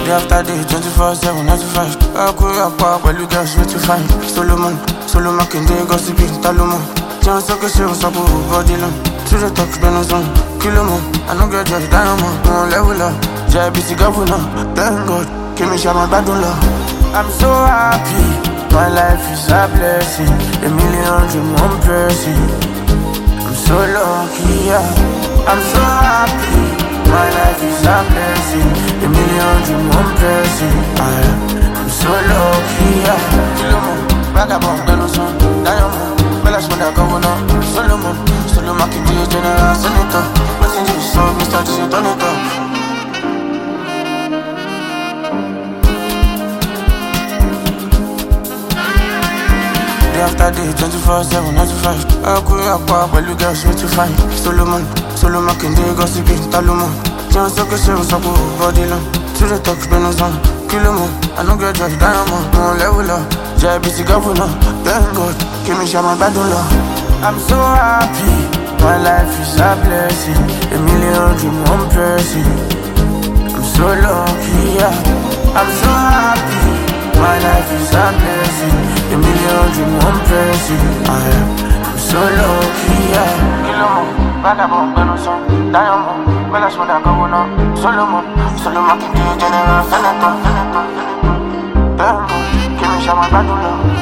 Day after day, 24/7, 95. I could up but you girls way too fine. Solomon, Makinde, gossiping, Talomon. John Soko, she was a body long. To the top, Benozon, Kilomon. I don't get just diamond, no level up. JBC governor, thank God, give me Shama Badula. I'm so happy, my life is a blessing. A million dream, one person. I'm so lucky, yeah. I'm so happy, my life is a blessing. A million dream, one person. I'm so lucky, yeah. Kilomon, Vagabond, Benozon, Diamond. Bella Shmada governor, Solomon, Makinde, general senator. Nothing to so, Mr. Senator. Day after day, 24/7, 95. I could up but you girls way too fine. Solomon, Makinde, gossiping, Talomon. John Soko, she was a body long. To the top, Benozon, Kilomon. I don't get just diamond, no level up. JBC governor, thank God, give me Shama Badula. I'm so happy, my life is a blessing. A million dream, one person. I'm so lucky, yeah. I'm so happy, my life is a blessing. A million dream, one person. I'm so lucky, yeah. Kilomon, Vagabond, Benozon, Diamond. Bella Shmada governor, Solomon, Makinde, general senator. Give me Shama Badula.